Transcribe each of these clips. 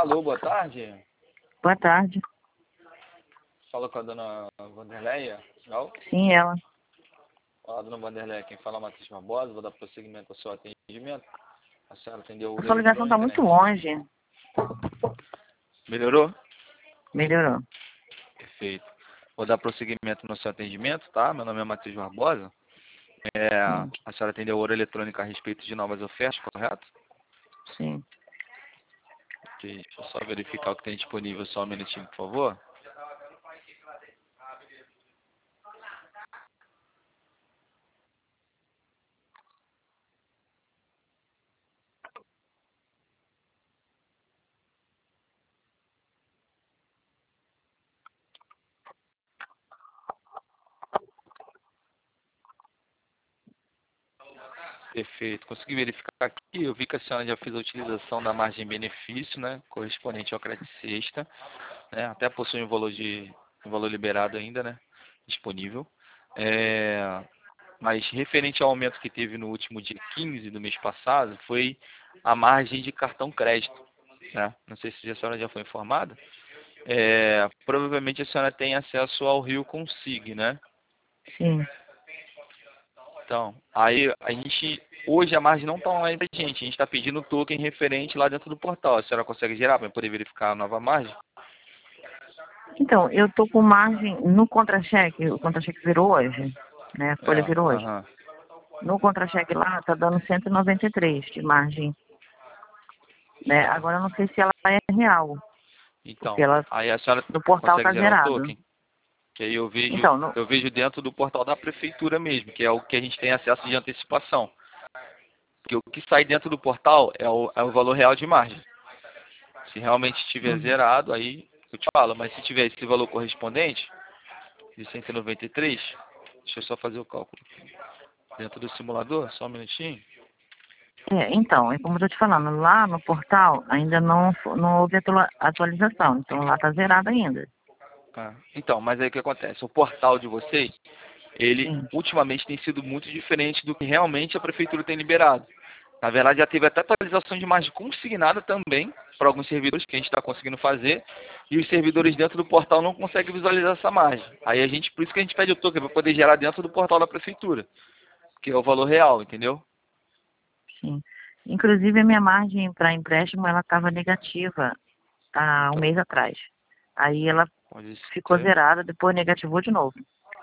Alô, boa tarde. Boa tarde. Fala com a dona Vanderleia. Não? Sim, ela. Olá, dona Vanderleia, quem fala é Matheus Barbosa. Vou dar prosseguimento ao seu atendimento. A senhora atendeu A o sua ligação está eletrônica, muito né? longe. Melhorou? Melhorou. Perfeito. Vou dar prosseguimento no seu atendimento, tá? Meu nome é Matheus Barbosa. Sim, A senhora atendeu o Ouro Eletrônica a respeito de novas ofertas, correto? sim. Ok, deixa eu só verificar o que tem disponível, só um minutinho, por favor. Perfeito. Consegui verificar aqui, eu vi que a senhora já fez a utilização da margem benefício, né, correspondente ao crédito sexta, né, até possui um valor liberado ainda, né, disponível. Mas referente ao aumento que teve no último dia 15 do mês passado, foi a margem de cartão crédito, né? Não sei se a senhora já foi informada. Provavelmente a senhora tem acesso ao Rio Consig, né? Sim. Então, aí a gente, hoje a margem não está online pra gente, a gente está pedindo o token referente lá dentro do portal. A senhora consegue gerar para poder verificar a nova margem? Então, eu tô com margem no contra-cheque. O contra-cheque virou hoje, né? A folha virou hoje. Aham. No contra-cheque lá, tá dando 193 de margem, né? Agora eu não sei se ela é real, porque Então, ela aí a senhora no portal consegue tá gerar o zerado. token? Que aí Então, no, eu vejo dentro do portal da prefeitura mesmo, que é o que a gente tem acesso de antecipação. Porque o que sai dentro do portal é o valor real de margem. Se realmente estiver uhum. zerado, aí eu te falo. Mas se tiver esse valor correspondente, de 193, deixa eu só fazer o cálculo dentro do simulador, só um minutinho. Então, é como eu tô te falando, lá no portal ainda não houve atualização, então lá tá zerado ainda. Então, mas aí o que acontece? O portal de vocês, ele Sim. ultimamente tem sido muito diferente do que realmente a prefeitura tem liberado. Na verdade, já teve até atualização de margem consignada também para alguns servidores que a gente está conseguindo fazer, e os servidores dentro do portal não conseguem visualizar essa margem. Aí por isso que a gente pede o token para poder gerar dentro do portal da prefeitura, que é o valor real, entendeu? Sim. Inclusive, a minha margem para empréstimo, ela estava negativa há um mês atrás. Aí ela Pode ficou ser. zerada, depois negativou de novo.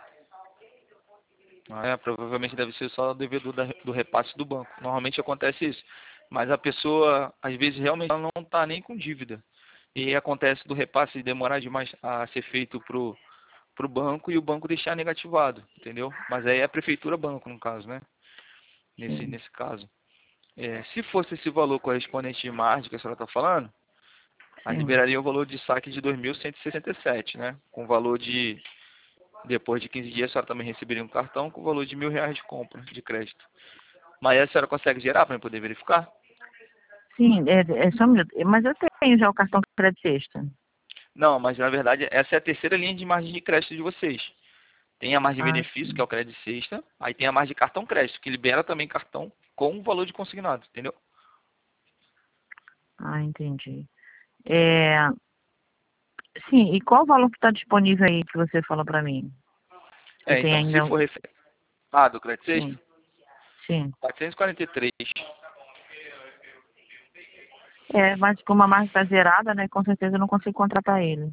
Provavelmente deve ser só devido do repasse do banco. Normalmente acontece isso. Mas a pessoa, às vezes, realmente ela não está nem com dívida. E acontece do repasse demorar demais a ser feito pro banco e o banco deixar negativado, entendeu? Mas aí é a prefeitura banco, no caso, né? Sim. Nesse caso. Se fosse esse valor correspondente de margem que a senhora está falando, a Sim. liberaria o valor de saque de 2.167, né? Com o valor de, depois de 15 dias, a senhora também receberia um cartão com o valor de R$ 1.000 de compra, de crédito. Mas aí a senhora consegue gerar para poder verificar? Sim, é só um minuto. Mas eu tenho já o cartão de crédito sexta. Não, mas na verdade essa é a terceira linha de margem de crédito de vocês. Tem a margem de Ah, benefício, que é sim. o crédito sexta, aí tem a margem de cartão crédito, que libera também cartão com o valor de consignado, entendeu? Ah, entendi. É, sim, e qual o valor que está disponível aí que você falou para mim? Se tem Então, se ainda. for do crédito sexta, Sim, sim. 443. Mas como a margem está zerada, né? Com certeza eu não consigo contratar ele.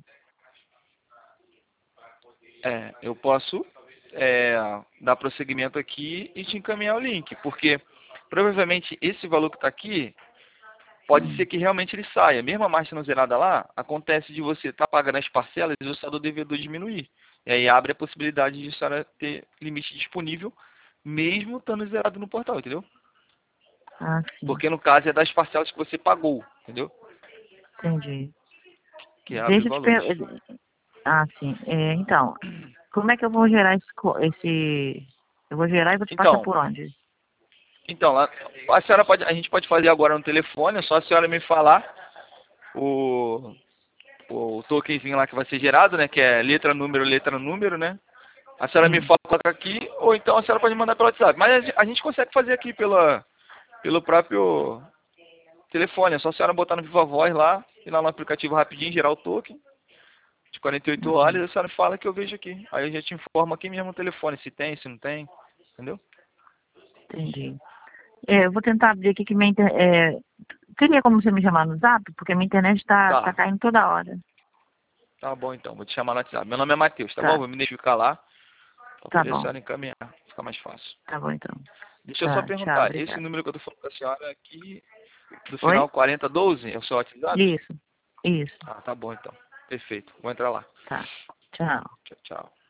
Eu posso dar prosseguimento aqui e te encaminhar o link, porque provavelmente esse valor que está aqui pode ser Hum. que realmente ele saia. Mesmo a margem não zerada lá, acontece de você estar pagando as parcelas e o saldo devedor diminuir. E aí abre a possibilidade de a senhora ter limite disponível, mesmo estando zerado no portal, entendeu? Ah, sim. Porque no caso é das parcelas que você pagou, entendeu? Entendi. Que abre Deixa eu te valores. perguntar. Ah, sim. Então, como é que eu vou gerar esse. Eu vou gerar e vou te passar Então, por onde? lá, a gente pode fazer agora no telefone, é só a senhora me falar o, o tokenzinho lá que vai ser gerado, né? Que é letra, número, né? A senhora me Sim. fala, coloca aqui, ou então a senhora pode mandar pelo WhatsApp. Mas a gente consegue fazer aqui pelo próprio telefone, é só a senhora botar no Viva Voz lá, ir lá no aplicativo rapidinho, gerar o token, de 48 horas, a senhora fala que eu vejo aqui. Aí a gente informa aqui mesmo no telefone, se tem, se não tem, entendeu? Entendi. Eu vou tentar abrir aqui que minha internet... Teria como você me chamar no Zap? Porque minha internet tá caindo toda hora. Tá bom então, vou te chamar no WhatsApp. Meu nome é Matheus, tá bom? Vou me identificar lá, pra Tá poder a bom. senhora encaminhar, fica mais fácil. Tá bom, então. Deixa eu só perguntar, esse número que eu tô falando com a senhora aqui, do Oi? final 4012, é o seu WhatsApp? Isso. Ah, tá bom então. Perfeito. Vou entrar lá. Tá. Tchau. Tchau, tchau.